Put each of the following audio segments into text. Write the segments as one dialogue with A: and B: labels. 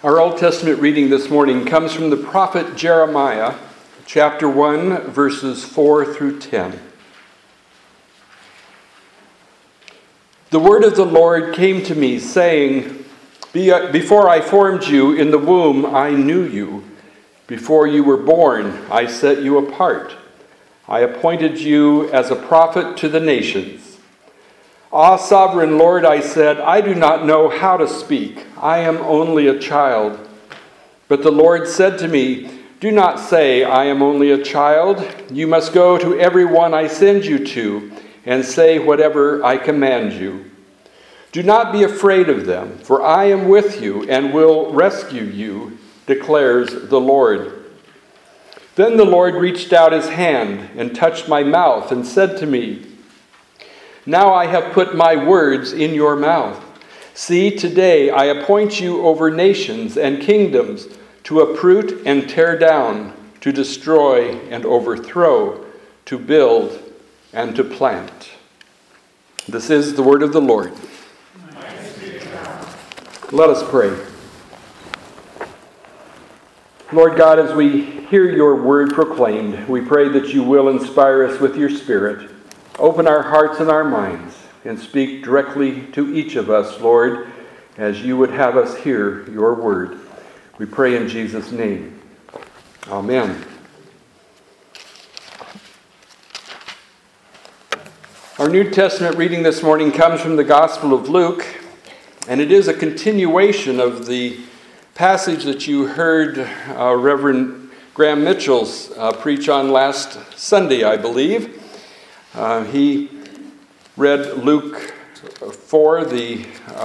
A: Our Old Testament reading this morning comes from the prophet Jeremiah, chapter 1, verses 4 through 10. The word of the Lord came to me, saying, Before I formed you in the womb, I knew you. Before you were born, I set you apart. I appointed you as a prophet to the nations. Ah, sovereign Lord, I said, I do not know how to speak. I am only a child. But the Lord said to me, Do not say, I am only a child. You must go to everyone I send you to and say whatever I command you. Do not be afraid of them, for I am with you and will rescue you, declares the Lord. Then the Lord reached out his hand and touched my mouth and said to me, Now I have put my words in your mouth. See, today I appoint you over nations and kingdoms to uproot and tear down, to destroy and overthrow, to build and to plant. This is the word of the Lord. Let us pray. Lord God, as we hear your word proclaimed, we pray that you will inspire us with your Spirit. Open our hearts and our minds and speak directly to each of us, Lord, as you would have us hear your word. We pray in Jesus' name. Amen. Our New Testament reading this morning comes from the Gospel of Luke, and it is a continuation of the passage that you heard Reverend Graham Mitchell's preach on last Sunday, I believe. He read Luke 4, the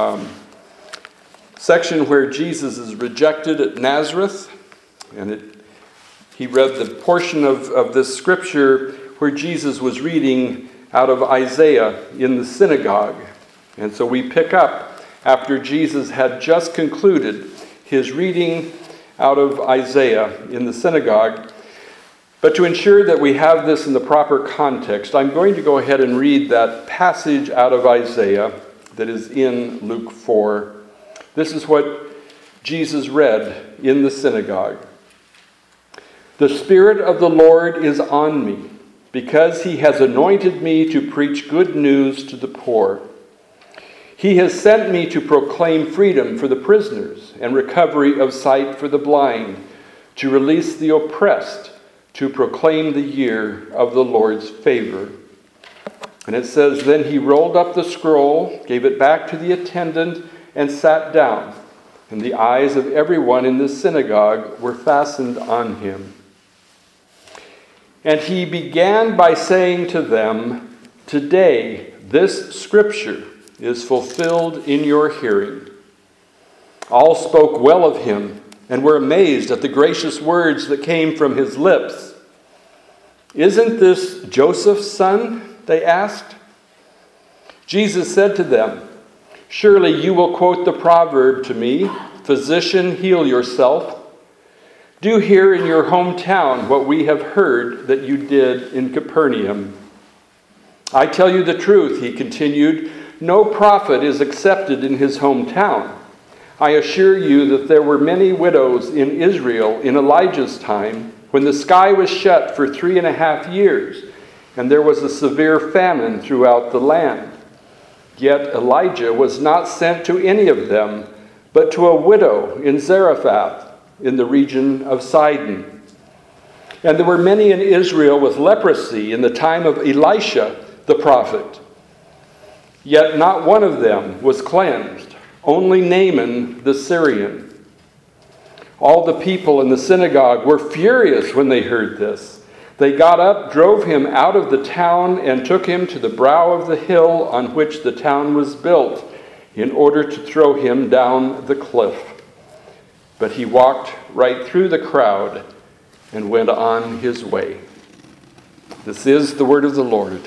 A: section where Jesus is rejected at Nazareth. And he read the portion of this scripture where Jesus was reading out of Isaiah in the synagogue. And so we pick up after Jesus had just concluded his reading out of Isaiah in the synagogue. But to ensure that we have this in the proper context, I'm going to go ahead and read that passage out of Isaiah that is in Luke 4. This is what Jesus read in the synagogue. The Spirit of the Lord is on me, because he has anointed me to preach good news to the poor. He has sent me to proclaim freedom for the prisoners and recovery of sight for the blind, to release the oppressed, to proclaim the year of the Lord's favor. And it says, Then he rolled up the scroll, gave it back to the attendant, and sat down. And the eyes of everyone in the synagogue were fastened on him. And he began by saying to them, Today this scripture is fulfilled in your hearing. All spoke well of him and were amazed at the gracious words that came from his lips. Isn't this Joseph's son? They asked. Jesus said to them, Surely you will quote the proverb to me, Physician, heal yourself. Do here in your hometown what we have heard that you did in Capernaum. I tell you the truth, he continued, no prophet is accepted in his hometown. I assure you that there were many widows in Israel in Elijah's time, when the sky was shut for 3.5 years, and there was a severe famine throughout the land. Yet Elijah was not sent to any of them, but to a widow in Zarephath, in the region of Sidon. And there were many in Israel with leprosy in the time of Elisha the prophet. Yet not one of them was cleansed, only Naaman the Syrian. All the people in the synagogue were furious when they heard this. They got up, drove him out of the town, and took him to the brow of the hill on which the town was built, in order to throw him down the cliff. But he walked right through the crowd and went on his way. This is the word of the Lord.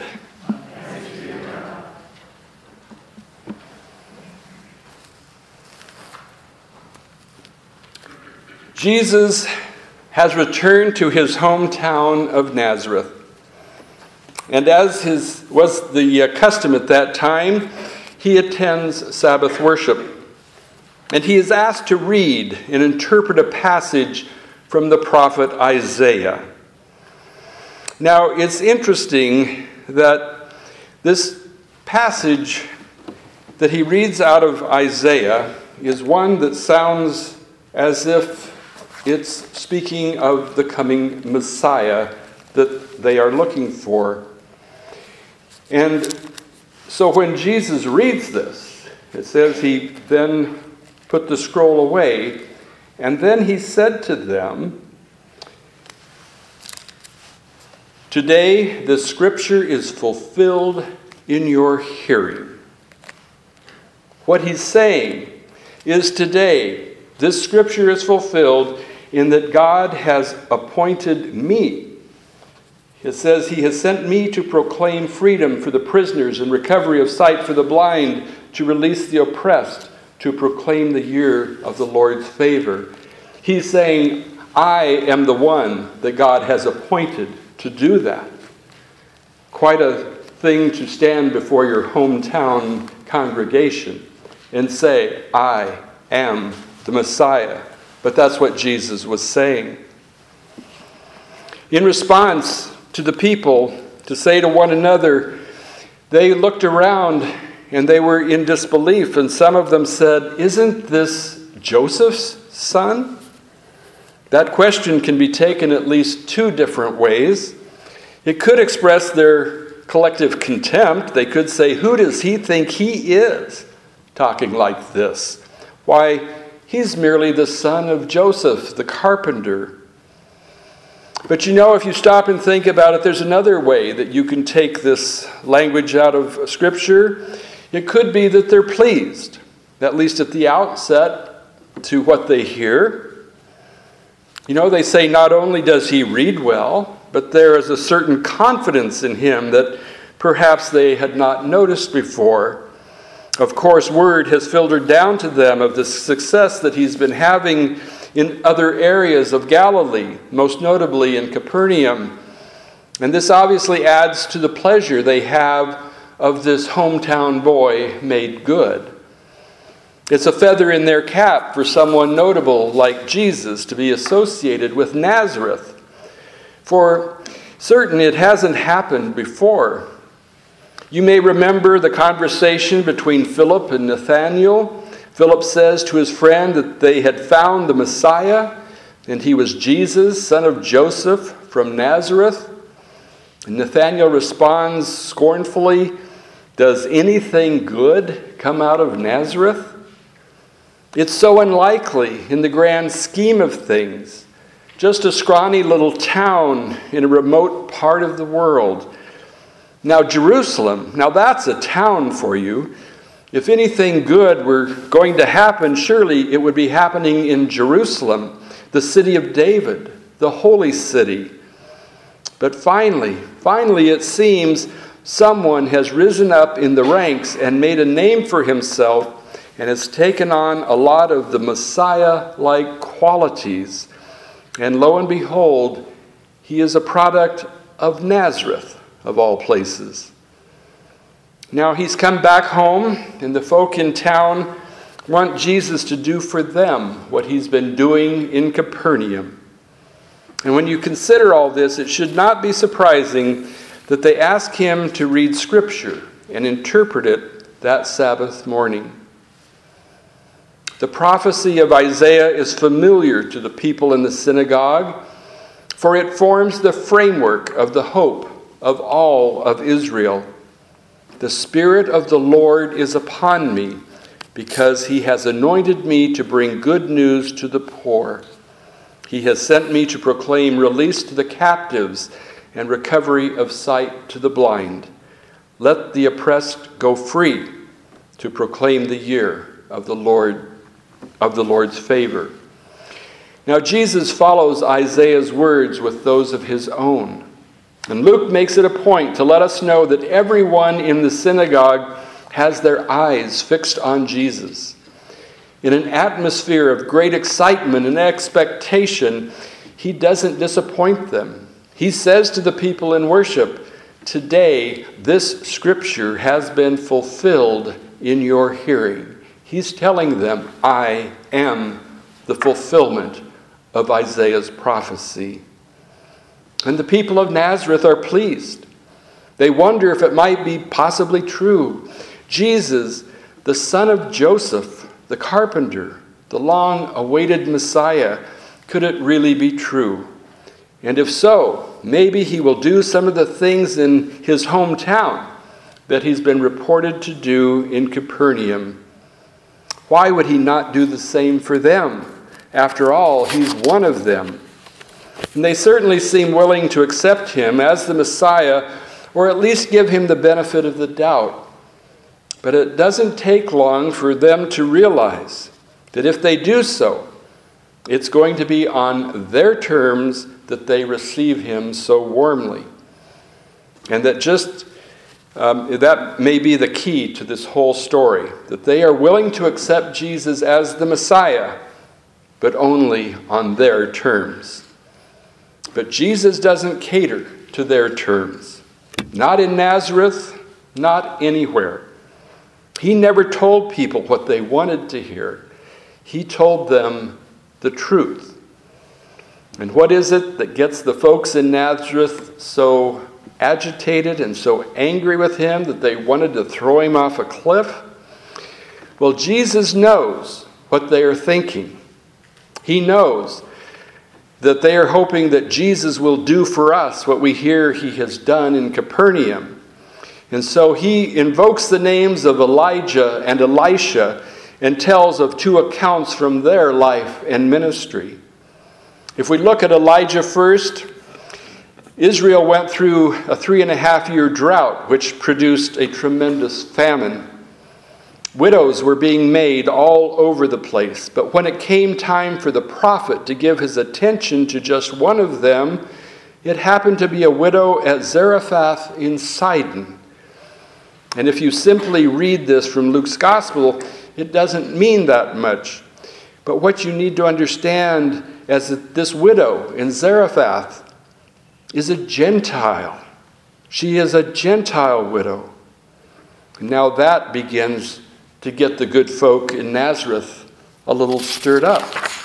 A: Jesus has returned to his hometown of Nazareth. And as was the custom at that time, he attends Sabbath worship. And he is asked to read and interpret a passage from the prophet Isaiah. Now, it's interesting that this passage that he reads out of Isaiah is one that sounds as if it's speaking of the coming Messiah that they are looking for. And so when Jesus reads this, it says he then put the scroll away, and then he said to them, "Today the scripture is fulfilled in your hearing." What he's saying is today this scripture is fulfilled in that God has appointed me. It says he has sent me to proclaim freedom for the prisoners and recovery of sight for the blind, to release the oppressed, to proclaim the year of the Lord's favor. He's saying, I am the one that God has appointed to do that. Quite a thing to stand before your hometown congregation and say, I am the Messiah. But that's what Jesus was saying. In response to the people to say to one another, they looked around and they were in disbelief, and some of them said, "Isn't this Joseph's son?" That question can be taken at least two different ways. It could express their collective contempt. They could say, "Who does he think he is, talking like this? Why, he's merely the son of Joseph, the carpenter." But you know, if you stop and think about it, there's another way that you can take this language out of Scripture. It could be that they're pleased, at least at the outset, to what they hear. You know, they say not only does he read well, but there is a certain confidence in him that perhaps they had not noticed before. Of course, word has filtered down to them of the success that he's been having in other areas of Galilee, most notably in Capernaum. And this obviously adds to the pleasure they have of this hometown boy made good. It's a feather in their cap for someone notable like Jesus to be associated with Nazareth. For certain, it hasn't happened before. You may remember the conversation between Philip and Nathanael. Philip says to his friend that they had found the Messiah, and he was Jesus, son of Joseph from Nazareth. And Nathanael responds scornfully, "Does anything good come out of Nazareth?" It's so unlikely in the grand scheme of things. Just a scrawny little town in a remote part of the world. Now Jerusalem, now that's a town for you. If anything good were going to happen, surely it would be happening in Jerusalem, the city of David, the holy city. But finally it seems someone has risen up in the ranks and made a name for himself and has taken on a lot of the Messiah-like qualities. And lo and behold, he is a product of Nazareth, of all places. Now he's come back home, and the folk in town want Jesus to do for them what he's been doing in Capernaum. And when you consider all this, it should not be surprising that they ask him to read Scripture and interpret it that Sabbath morning. The prophecy of Isaiah is familiar to the people in the synagogue, for it forms the framework of the hope of all of Israel. The Spirit of the Lord is upon me, because he has anointed me to bring good news to the poor. He has sent me to proclaim release to the captives and recovery of sight to the blind. Let the oppressed go free, to proclaim the year of the Lord's favor. Now Jesus follows Isaiah's words with those of his own. And Luke makes it a point to let us know that everyone in the synagogue has their eyes fixed on Jesus. In an atmosphere of great excitement and expectation, he doesn't disappoint them. He says to the people in worship, "Today this scripture has been fulfilled in your hearing." He's telling them, I am the fulfillment of Isaiah's prophecy. And the people of Nazareth are pleased. They wonder if it might be possibly true. Jesus, the son of Joseph, the carpenter, the long-awaited Messiah, could it really be true? And if so, maybe he will do some of the things in his hometown that he's been reported to do in Capernaum. Why would he not do the same for them? After all, he's one of them. And they certainly seem willing to accept him as the Messiah, or at least give him the benefit of the doubt. But it doesn't take long for them to realize that if they do so, it's going to be on their terms that they receive him so warmly. And that that may be the key to this whole story, that they are willing to accept Jesus as the Messiah, but only on their terms. But Jesus doesn't cater to their terms. Not in Nazareth, not anywhere. He never told people what they wanted to hear. He told them the truth. And what is it that gets the folks in Nazareth so agitated and so angry with him that they wanted to throw him off a cliff? Well, Jesus knows what they are thinking. He knows that they are hoping that Jesus will do for us what we hear he has done in Capernaum. And so he invokes the names of Elijah and Elisha and tells of two accounts from their life and ministry. If we look at Elijah first, Israel went through a 3.5-year drought, which produced a tremendous famine. Widows were being made all over the place, but when it came time for the prophet to give his attention to just one of them, it happened to be a widow at Zarephath in Sidon. And if you simply read this from Luke's gospel, it doesn't mean that much. But what you need to understand is that this widow in Zarephath is a Gentile. She is a Gentile widow. Now that begins to get the good folk in Nazareth a little stirred up.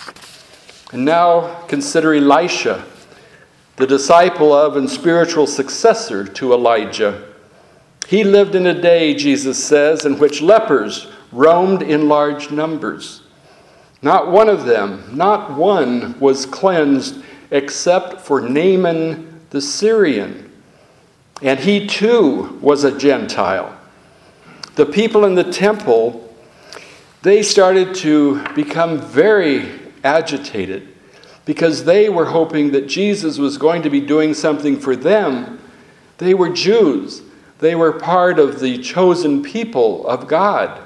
A: And now consider Elisha, the disciple of and spiritual successor to Elijah. He lived in a day, Jesus says, in which lepers roamed in large numbers. Not one of them, not one was cleansed except for Naaman the Syrian. And he too was a Gentile. The people in the temple, they started to become very agitated because they were hoping that Jesus was going to be doing something for them. They were Jews. They were part of the chosen people of God.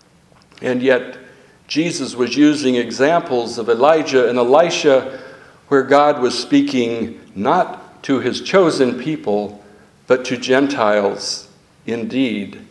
A: And yet, Jesus was using examples of Elijah and Elisha where God was speaking not to his chosen people, but to Gentiles indeed.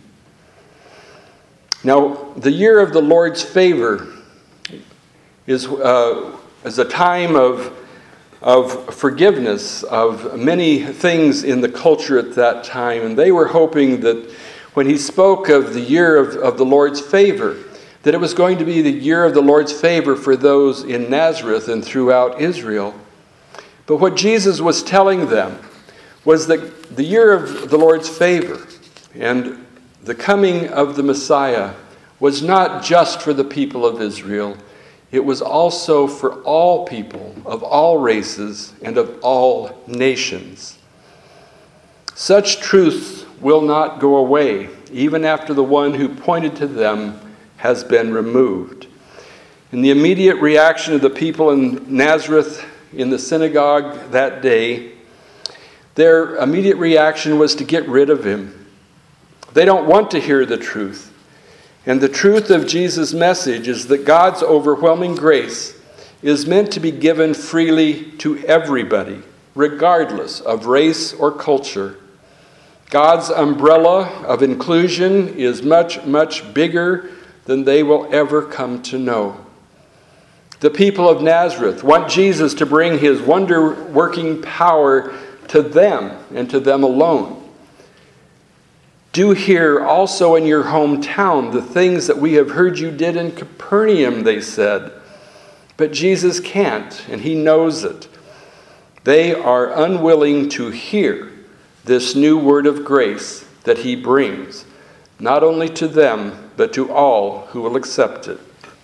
A: Now, the year of the Lord's favor is a time of forgiveness of many things in the culture at that time. And they were hoping that when he spoke of the year of the Lord's favor, that it was going to be the year of the Lord's favor for those in Nazareth and throughout Israel. But what Jesus was telling them was that the year of the Lord's favor and the coming of the Messiah was not just for the people of Israel. It was also for all people of all races and of all nations. Such truths will not go away, even after the one who pointed to them has been removed. And the immediate reaction of the people in Nazareth in the synagogue that day, their immediate reaction was to get rid of him. They don't want to hear the truth. And the truth of Jesus' message is that God's overwhelming grace is meant to be given freely to everybody, regardless of race or culture. God's umbrella of inclusion is much, much bigger than they will ever come to know. The people of Nazareth want Jesus to bring his wonder-working power to them and to them alone. Do here also in your hometown the things that we have heard you did in Capernaum, they said. But Jesus can't, and he knows it. They are unwilling to hear this new word of grace that he brings, not only to them, but to all who will accept it.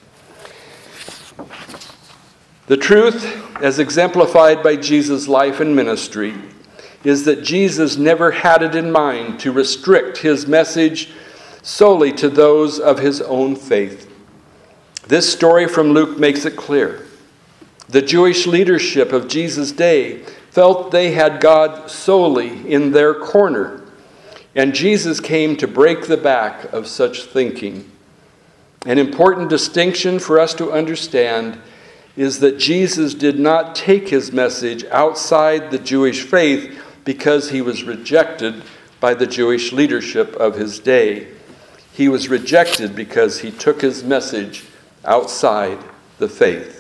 A: The truth, as exemplified by Jesus' life and ministry, is that Jesus never had it in mind to restrict his message solely to those of his own faith. This story from Luke makes it clear. The Jewish leadership of Jesus' day felt they had God solely in their corner, and Jesus came to break the back of such thinking. An important distinction for us to understand is that Jesus did not take his message outside the Jewish faith because he was rejected by the Jewish leadership of his day. He was rejected because he took his message outside the faith.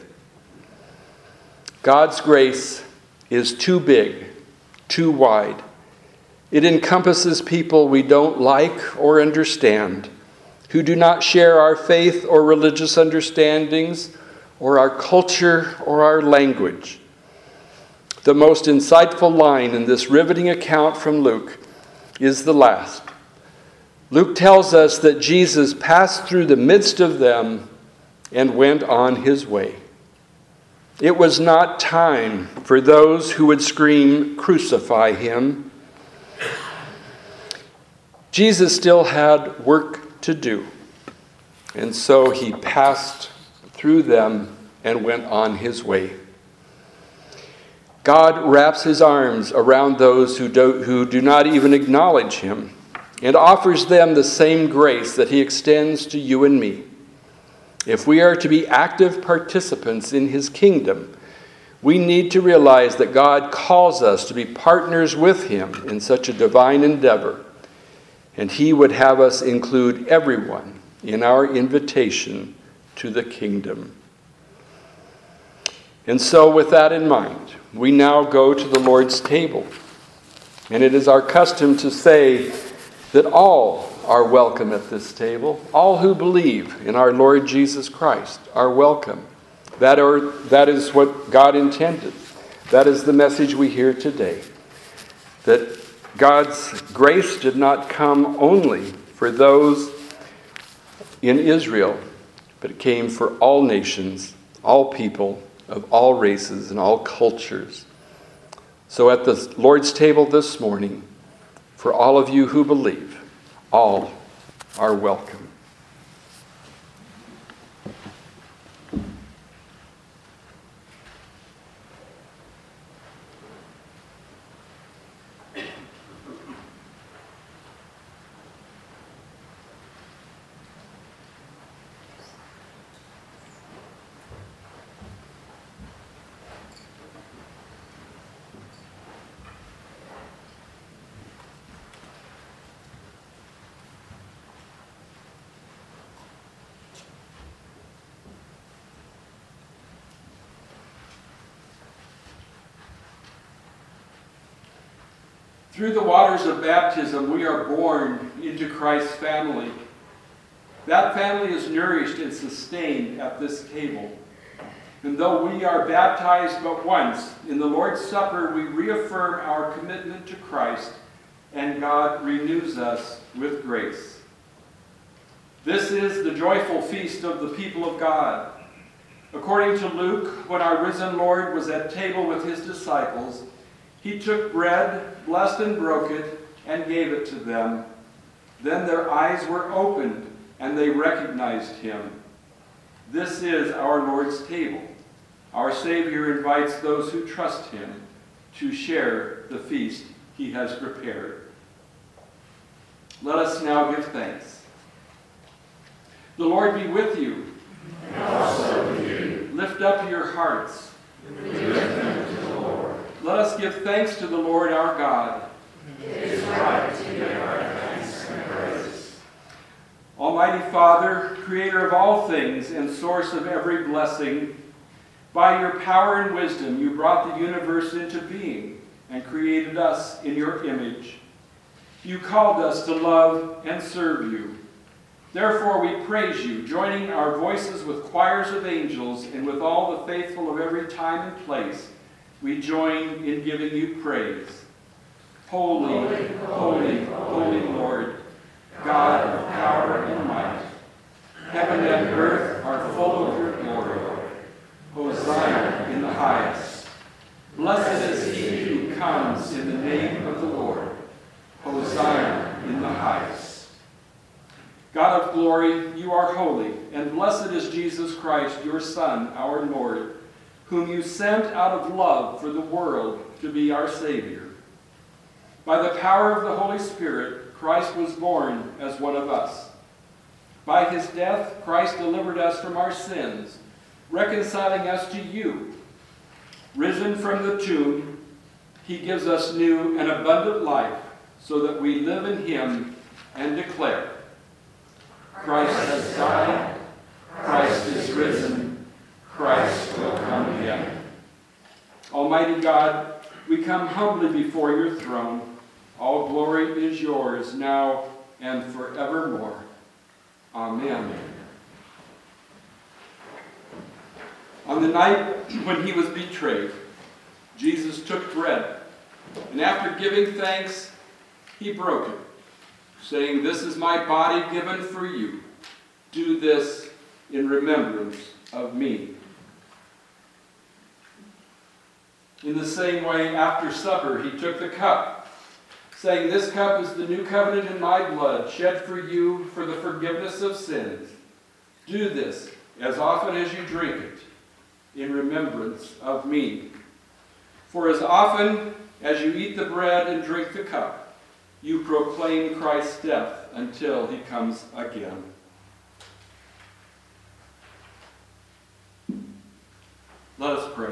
A: God's grace is too big, too wide. It encompasses people we don't like or understand, who do not share our faith or religious understandings, or our culture or our language. The most insightful line in this riveting account from Luke is the last. Luke tells us that Jesus passed through the midst of them and went on his way. It was not time for those who would scream, "Crucify him." Jesus still had work to do, and so he passed through them and went on his way. God wraps his arms around those who do not even acknowledge him and offers them the same grace that he extends to you and me. If we are to be active participants in his kingdom, we need to realize that God calls us to be partners with him in such a divine endeavor, and he would have us include everyone in our invitation to the kingdom. And so, with that in mind, we now go to the Lord's table. And it is our custom to say that all are welcome at this table. All who believe in our Lord Jesus Christ are welcome. That is what God intended. That is the message we hear today. That God's grace did not come only for those in Israel, but it came for all nations, all people, of all races and all cultures. So at the Lord's table this morning, for all of you who believe, all are welcome. Through the waters of baptism, we are born into Christ's family. That family is nourished and sustained at this table. And though we are baptized but once, in the Lord's Supper we reaffirm our commitment to Christ, and God renews us with grace. This is the joyful feast of the people of God. According to Luke, when our risen Lord was at table with his disciples, he took bread, blessed and broke it, and gave it to them. Then their eyes were opened, and they recognized him. This is our Lord's table. Our Savior invites those who trust him to share the feast he has prepared. Let us now give thanks. The Lord be with you.
B: And also with you.
A: Lift up your hearts.
B: We lift them to the Lord.
A: Let us give thanks to the Lord our God.
B: It is right to give our thanks and praise.
A: Almighty Father, creator of all things and source of every blessing, by your power and wisdom you brought the universe into being and created us in your image. You called us to love and serve you. Therefore we praise you, joining our voices with choirs of angels and with all the faithful of every time and place. We join in giving you praise. Holy, holy, holy Lord, God of power and might. Heaven and earth are full of your glory. Hosanna in the highest. Blessed is he who comes in the name of the Lord. Hosanna in the highest. God of glory, you are holy, and blessed is Jesus Christ, your Son, our Lord, whom you sent out of love for the world to be our Savior. By the power of the Holy Spirit, Christ was born as one of us. By his death, Christ delivered us from our sins, reconciling us to you. Risen from the tomb, he gives us new and abundant life, so that we live in him and declare, Christ has died, Christ is risen, Christ will come again. Almighty God, we come humbly before your throne. All glory is yours now and forevermore. Amen. On the night when he was betrayed, Jesus took bread, and after giving thanks, he broke it, saying, "This is my body given for you. Do this in remembrance of me." In the same way, after supper, he took the cup, saying, "This cup is the new covenant in my blood, shed for you for the forgiveness of sins. Do this as often as you drink it, in remembrance of me. For as often as you eat the bread and drink the cup, you proclaim Christ's death until he comes again." Let us pray.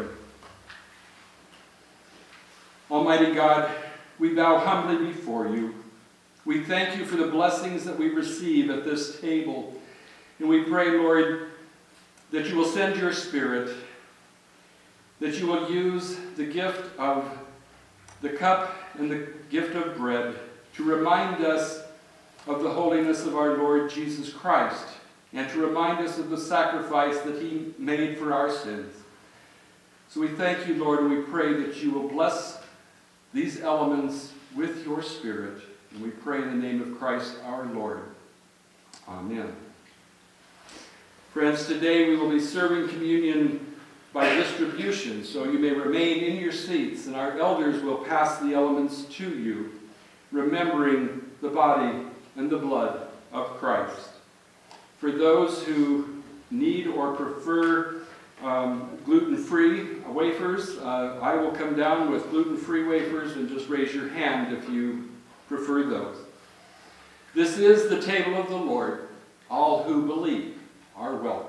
A: Almighty God, we bow humbly before you. We thank you for the blessings that we receive at this table. And we pray, Lord, that you will send your Spirit, that you will use the gift of the cup and the gift of bread to remind us of the holiness of our Lord Jesus Christ, and to remind us of the sacrifice that he made for our sins. So we thank you, Lord, and we pray that you will bless these elements with your Spirit. And we pray in the name of Christ our Lord. Amen. Friends, today we will be serving communion by distribution, so you may remain in your seats, and our elders will pass the elements to you, remembering the body and the blood of Christ. For those who need or prefer gluten-free wafers, I will come down with gluten-free wafers, and just raise your hand if you prefer those. This is the table of the Lord. All who believe are welcome.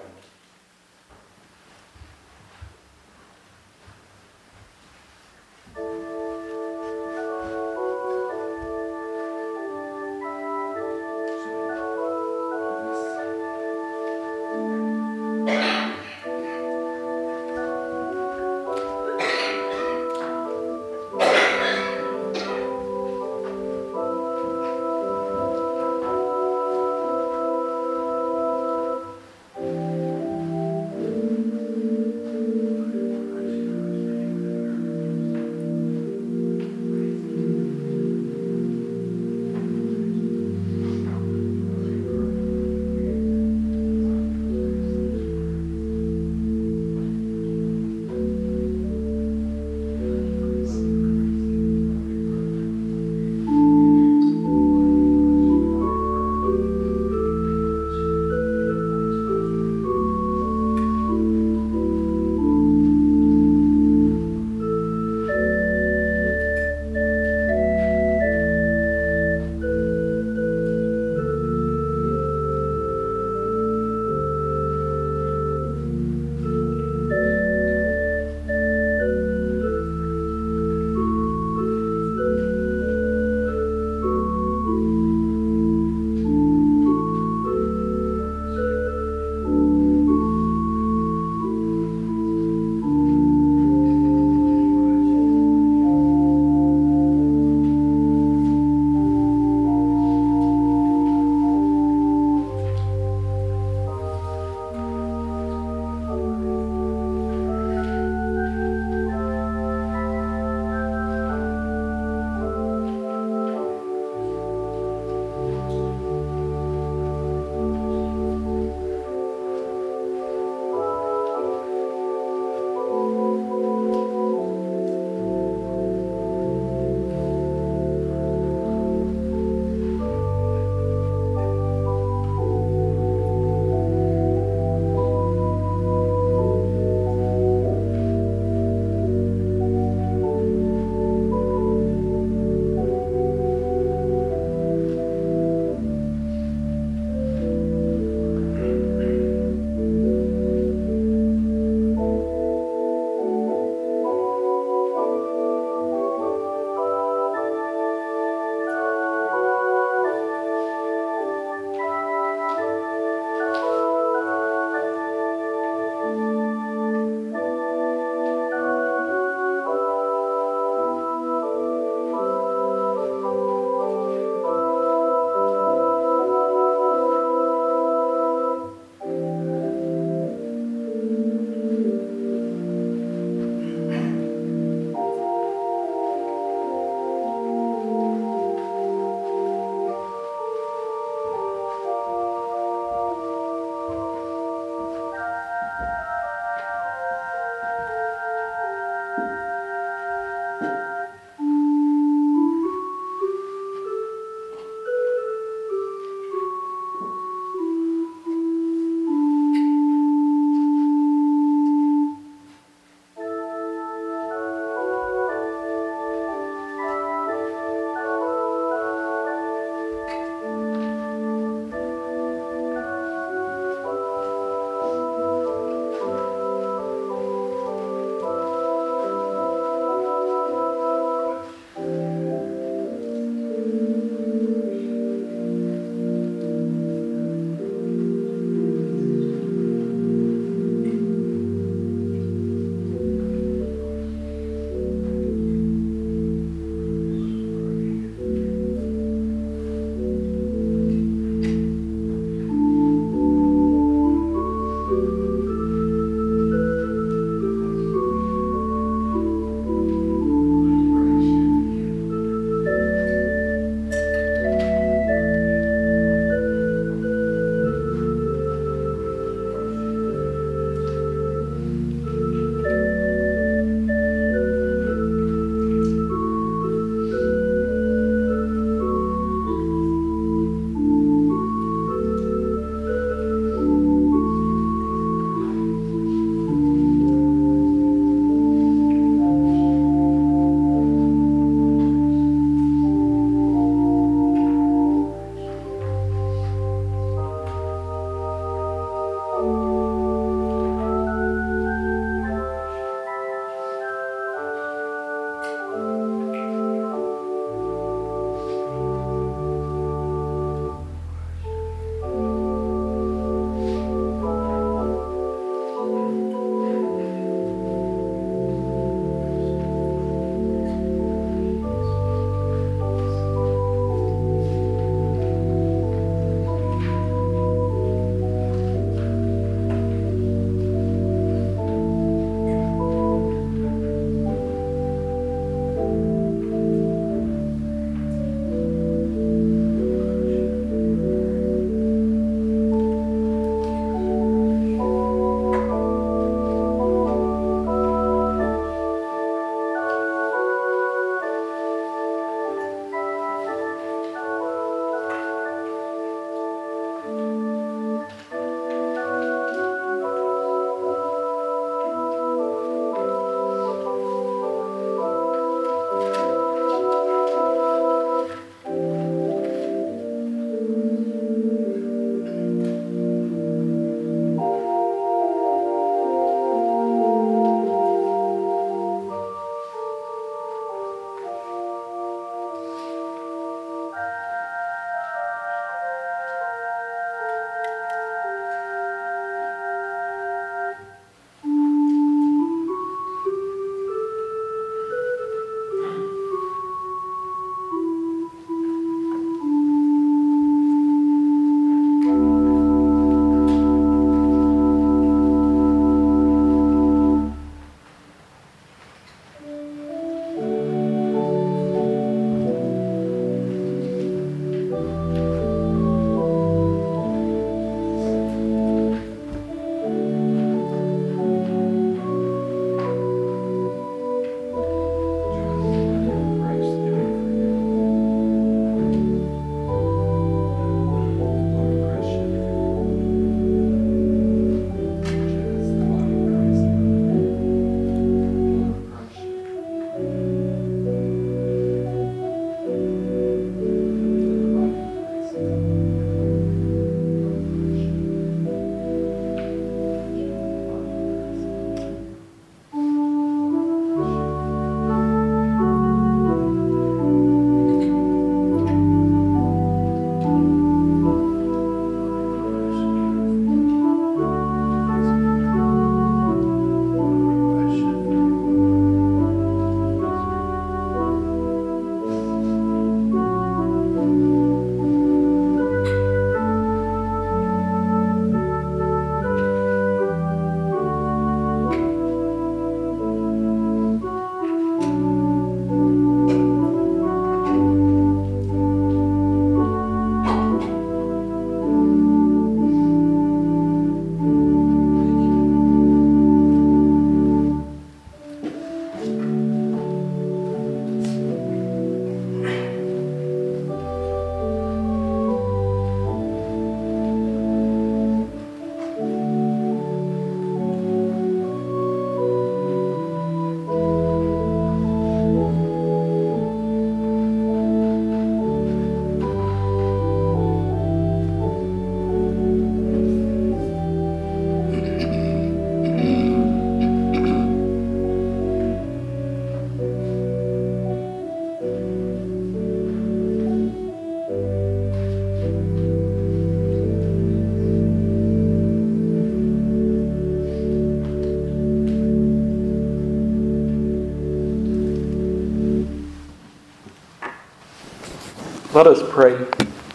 A: Let us pray.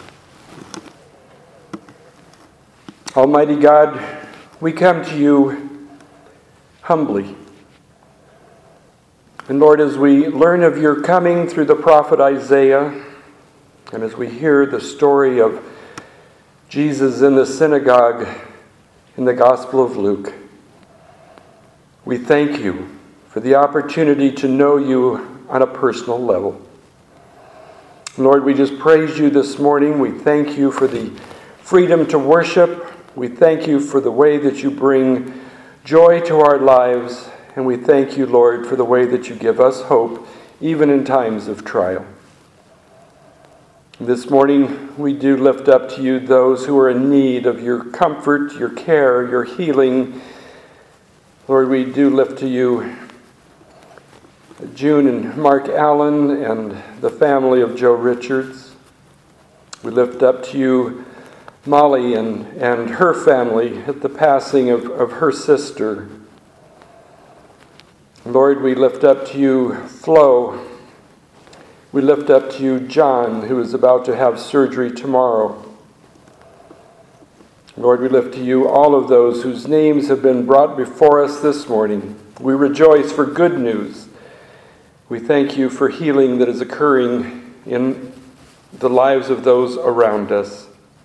A: Almighty God, we come to you humbly. And Lord, as we learn of your coming through the prophet Isaiah, and as we hear the story of Jesus in the synagogue in the Gospel of Luke, we thank you for the opportunity to know you on a personal level. Lord, we just praise you this morning. We thank you for the freedom to worship. We thank you for the way that you bring joy to our lives. And we thank you, Lord, for the way that you give us hope, even in times of trial. This morning, we do lift up to you those who are in need of your comfort, your care, your healing. Lord, we do lift to you June and Mark Allen and the family of Joe Richards. We lift up to you Molly and her family at the passing of her sister. Lord, we lift up to you Flo. We lift up to you John, who is about to have surgery tomorrow. Lord, we lift to you all of those whose names have been brought before us this morning. We rejoice for good news. We thank you for healing that is occurring in the lives of those around us.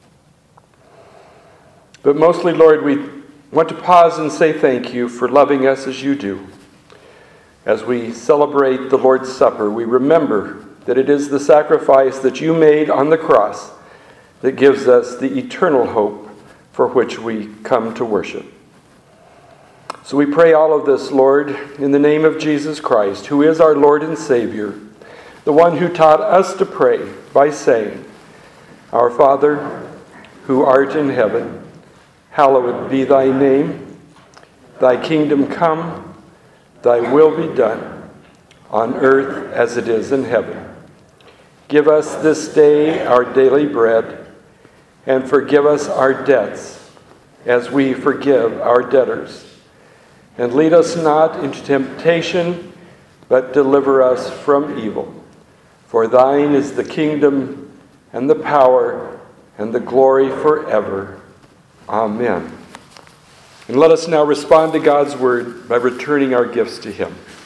A: But mostly, Lord, we want to pause and say thank you for loving us as you do. As we celebrate the Lord's Supper, we remember that it is the sacrifice that you made on the cross that gives us the eternal hope for which we come to worship. So we pray all of this, Lord, in the name of Jesus Christ, who is our Lord and Savior, the one who taught us to pray by saying, Our Father, who art in heaven, hallowed be thy name. Thy kingdom come, thy will be done, on earth as it is in heaven. Give us this day our daily bread, and forgive us our debts, as we forgive our debtors. And lead us not into temptation, but deliver us from evil. For thine is the kingdom, and the power, and the glory forever. Amen. And let us now respond to God's word by returning our gifts to him.